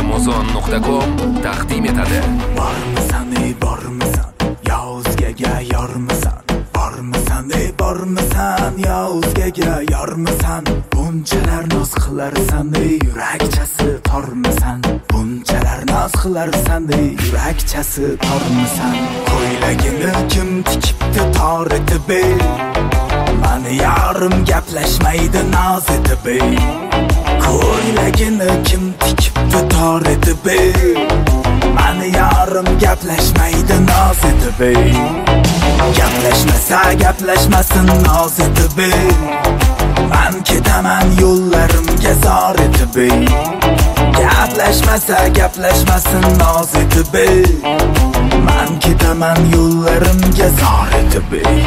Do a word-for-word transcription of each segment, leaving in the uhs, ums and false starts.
amazon nuqta com taqdim etadi. Bormisan ey bormisan yo o'zgaga yormisan, bormisan ey bormisan yo o'zgaga yormisan, bunchalar noz qilarsan ey yurakchasi tormisan, bunchalar noz qilarsan ey yurakchasi tormisan. Ko'ylagini kim tikibdi tor etib ey, mani yarim gaplashmaydi noz etib ey. Ko'ylagini kim tikibdi tor etib ey, mani yarim gaplashmaydi noz etib ey. Gaplashmasa gaplashmasin noz etib ey, man ketaman yo'llarimga zor etib ey. Gaplashmasa gaplashmasin noz etib ey, man ketaman yo'llarimga zor etib ey.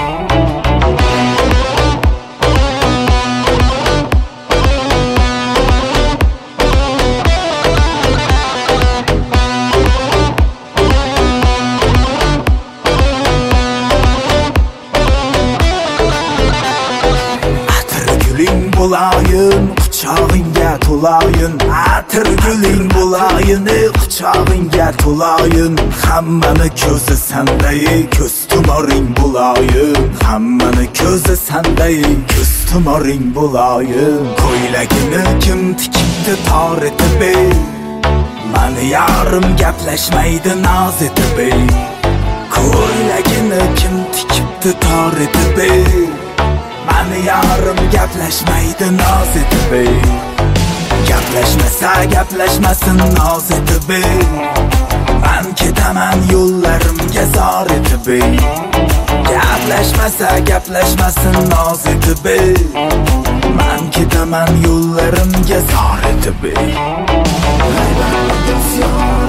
Bulayın, quchog'ingga to'layın, atir guling bulayın, quchog'ingga to'layın. Hammani ko'zi sanday, ko'z tumoring bulayın, hammani ko'zi sanday, ko'z tumoring bulayın. Ko'ylagini kim tikibdi tor etib ey, mani yarim gaplashmaydi noz etib ey. Ko'ylagini kim tikibdi tor etib ey, mani yarim gaplashmaydi noz etib ey. Gaplashmasa gaplashmasin noz etib ey, man ketaman yo'llarimga zor etib ey. Gaplashmasa gaplashmasin noz etib ey, man ketaman yo'llarimga zor etib ey.